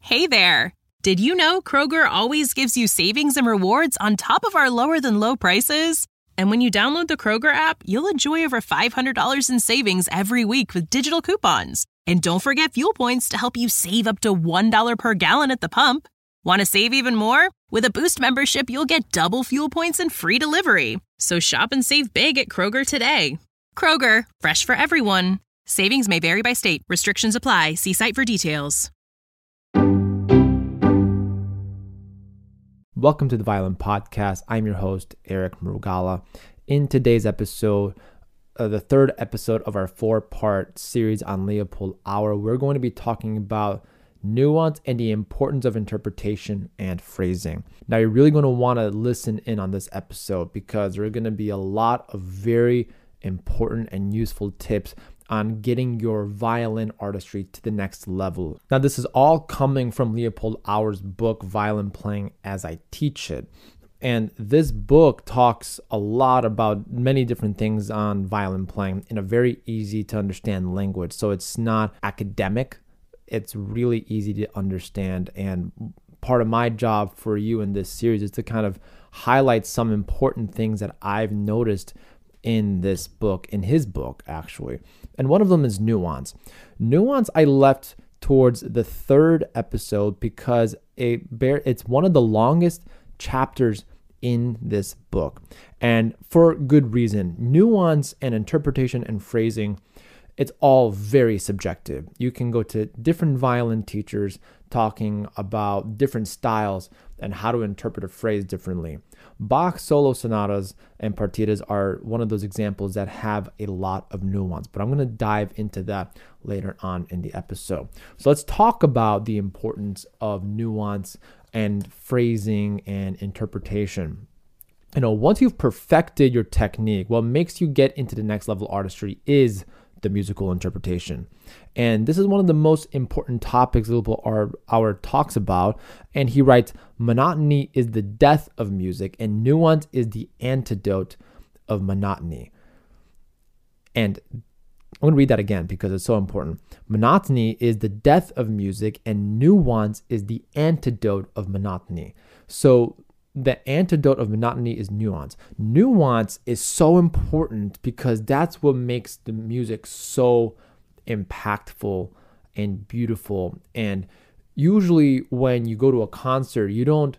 Hey there! Did you know Kroger always gives you savings and rewards on top of our lower-than-low prices? And when you download the Kroger app, you'll enjoy over $500 in savings every week with digital coupons. And don't forget fuel points to help you save up to $1 per gallon at the pump. Want to save even more? With a Boost membership, you'll get double fuel points and free delivery. So shop and save big at Kroger today. Kroger, fresh for everyone. Savings may vary by state. Restrictions apply. See site for details. Welcome to the Violin Podcast. I'm your host, Eric Mrugala. In today's episode, the third episode of our four-part series on Leopold Auer, we're going to be talking about nuance and the importance of interpretation and phrasing. Now, you're really going to want to listen in on this episode because there are going to be a lot of very important and useful tips on getting your violin artistry to the next level. Now, this is all coming from Leopold Auer's book, Violin Playing as I Teach It. And this book talks a lot about many different things on violin playing in a very easy to understand language. So it's not academic. It's really easy to understand. And part of my job for you in this series is to kind of highlight some important things that I've noticed in this book, in his book, actually. And one of them is nuance. Nuance I left towards the third episode because it's one of the longest chapters in this book. And for good reason. Nuance and interpretation and phrasing, it's all very subjective. You can go to different violin teachers talking about different styles and how to interpret a phrase differently. Bach solo sonatas and partitas are one of those examples that have a lot of nuance, but I'm going to dive into that later on in the episode. So let's talk about the importance of nuance and phrasing and interpretation. Once you've perfected your technique, what makes you get into the next level artistry is the musical interpretation. And this is one of the most important topics Leopold Auer talks about. And he writes, monotony is the death of music and nuance is the antidote of monotony. And I'm going to read that again because it's so important. Monotony is the death of music and nuance is the antidote of monotony. So the antidote of monotony is nuance. Nuance is so important because that's what makes the music so impactful and beautiful. And usually when you go to a concert, you don't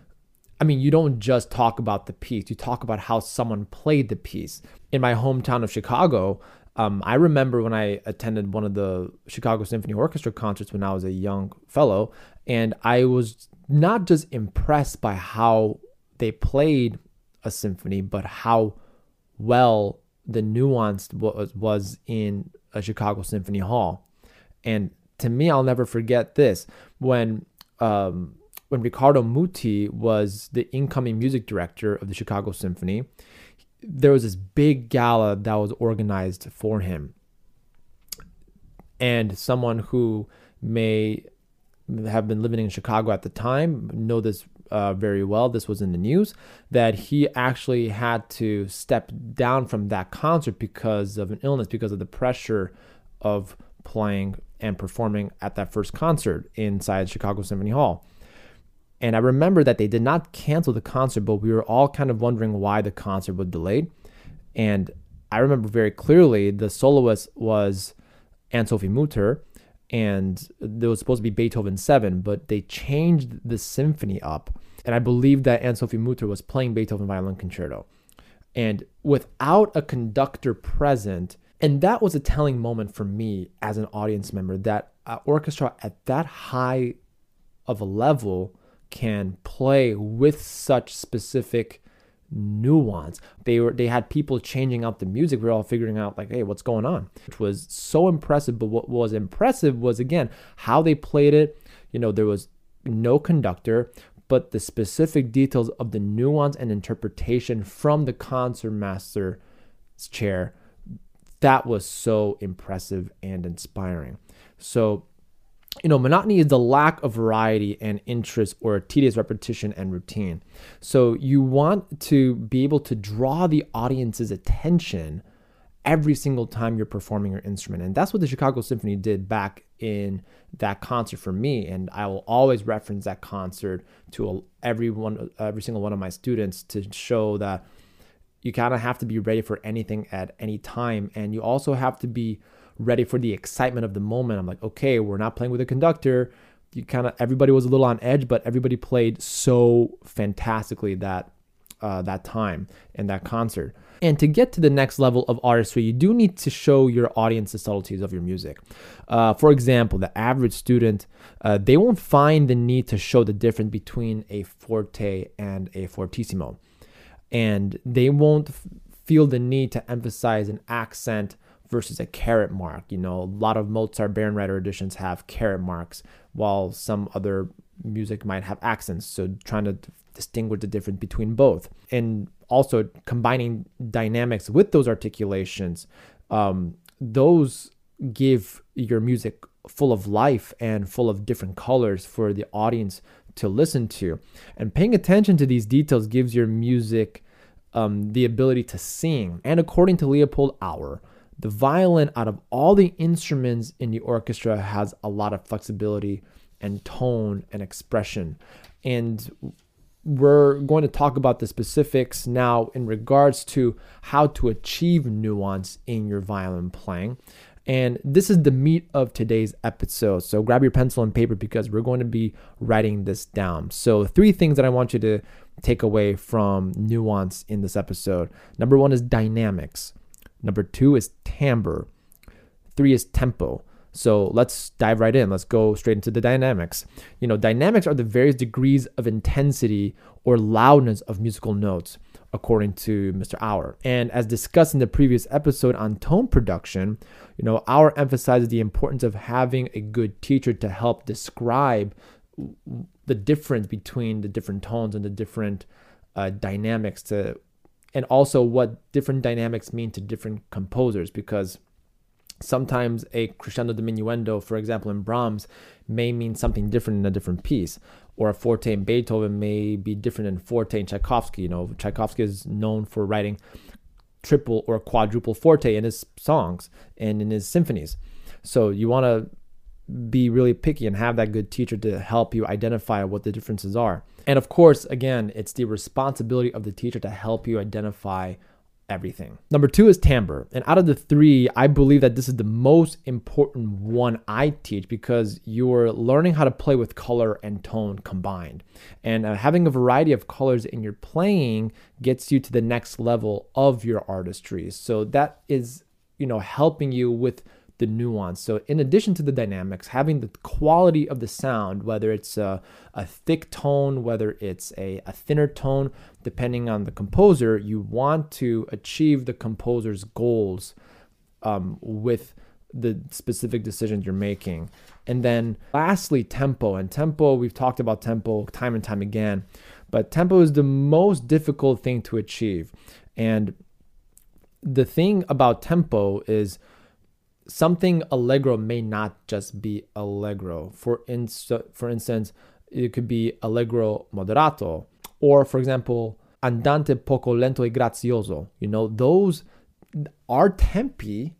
just talk about the piece. You talk about how someone played the piece. In my hometown of Chicago, I remember when I attended one of the Chicago Symphony Orchestra concerts when I was a young fellow, and I was not just impressed by how they played a symphony, but how well the nuance was in a Chicago Symphony Hall. And to me, I'll never forget this. When Riccardo Muti was the incoming music director of the Chicago Symphony, there was this big gala that was organized for him. And someone who may have been living in Chicago at the time know this very well. This was in the news that he actually had to step down from that concert because of an illness, because of the pressure of playing and performing at that first concert inside Chicago Symphony Hall. And I remember that they did not cancel the concert, but we were all kind of wondering why the concert was delayed. And I remember very clearly the soloist was Anne-Sophie Mutter, and there was supposed to be Beethoven 7, but they changed the symphony up. And I believe that Anne-Sophie Mutter was playing Beethoven Violin Concerto. And without a conductor present, and that was a telling moment for me as an audience member, that an orchestra at that high of a level can play with such specific nuance. They had people changing out the music. We were all figuring out like, hey, what's going on? Which was so impressive. But what was impressive was, again, how they played it. There was no conductor, but the specific details of the nuance and interpretation from the concertmaster's chair, that was so impressive and inspiring. So, monotony is the lack of variety and interest or tedious repetition and routine. So you want to be able to draw the audience's attention every single time you're performing your instrument. And that's what the Chicago Symphony did back in that concert for me. And I will always reference that concert to every single one of my students to show that you kind of have to be ready for anything at any time. And you also have to be ready for the excitement of the moment. I'm like, okay, we're not playing with a conductor. Everybody was a little on edge, but everybody played so fantastically that time in that concert. And to get to the next level of artistry, you do need to show your audience the subtleties of your music. For example, the average student, they won't find the need to show the difference between a forte and a fortissimo. And they won't feel the need to emphasize an accent versus a carat mark. A lot of Mozart Bärenreiter editions have carat marks, while some other music might have accents. So trying to distinguish the difference between both. And also combining dynamics with those articulations, those give your music full of life and full of different colors for the audience to listen to. And paying attention to these details gives your music the ability to sing. And according to Leopold Auer, the violin, out of all the instruments in the orchestra, has a lot of flexibility and tone and expression. And we're going to talk about the specifics now in regards to how to achieve nuance in your violin playing. And this is the meat of today's episode. So grab your pencil and paper because we're going to be writing this down. So 3 things that I want you to take away from nuance in this episode. Number 1 is dynamics. Number 2 is timbre. 3 is tempo. So let's dive right in. Let's go straight into the dynamics. Dynamics are the various degrees of intensity or loudness of musical notes, according to Mr. Auer. And as discussed in the previous episode on tone production, Auer emphasizes the importance of having a good teacher to help describe the difference between the different tones and the different dynamics, and also what different dynamics mean to different composers, because sometimes a crescendo diminuendo, for example, in Brahms, may mean something different in a different piece, or a forte in Beethoven may be different than forte in Tchaikovsky. Tchaikovsky is known for writing triple or quadruple forte in his songs and in his symphonies. So you want to be really picky and have that good teacher to help you identify what the differences are. And of course, again, it's the responsibility of the teacher to help you identify everything. Number 2 is timbre. And out of the 3, I believe that this is the most important one I teach, because you're learning how to play with color and tone combined. And having a variety of colors in your playing gets you to the next level of your artistry. So that is, helping you with the nuance. So in addition to the dynamics, having the quality of the sound, whether it's a thick tone, whether it's a thinner tone, depending on the composer, you want to achieve the composer's goals with the specific decisions you're making. And then lastly, tempo. And tempo, we've talked about tempo time and time again, but tempo is the most difficult thing to achieve. And the thing about tempo is something allegro may not just be allegro. For instance, it could be allegro moderato, or for example, andante poco lento e grazioso. Those are tempi,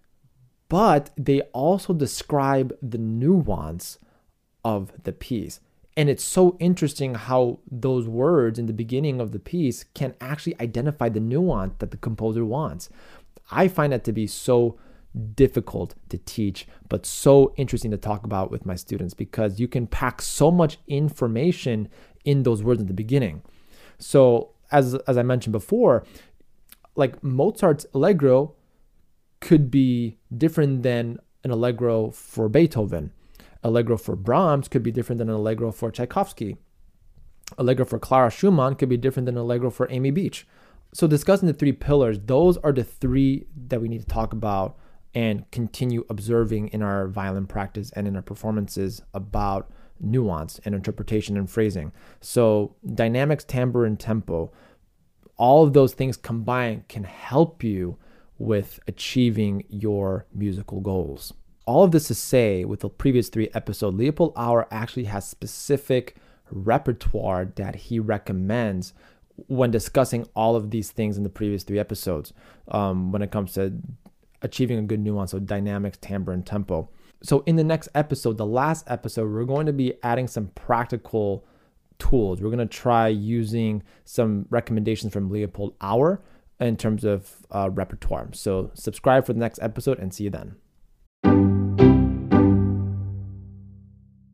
but they also describe the nuance of the piece. And it's so interesting how those words in the beginning of the piece can actually identify the nuance that the composer wants. I find that to be so difficult to teach, but so interesting to talk about with my students, because you can pack so much information in those words at the beginning. So as I mentioned before, like Mozart's allegro could be different than an allegro for Beethoven. Allegro for Brahms could be different than an allegro for Tchaikovsky. Allegro for Clara Schumann could be different than allegro for Amy Beach. So discussing the 3 pillars, those are the 3 that we need to talk about and continue observing in our violin practice and in our performances about nuance and interpretation and phrasing. So dynamics, timbre, and tempo, all of those things combined can help you with achieving your musical goals. All of this to say, with the previous 3 episodes, Leopold Auer actually has specific repertoire that he recommends when discussing all of these things in the previous 3 episodes when it comes to achieving a good nuance of dynamics, timbre, and tempo. So in the next episode, the last episode, we're going to be adding some practical tools. We're going to try using some recommendations from Leopold Auer in terms of repertoire. So subscribe for the next episode and see you then.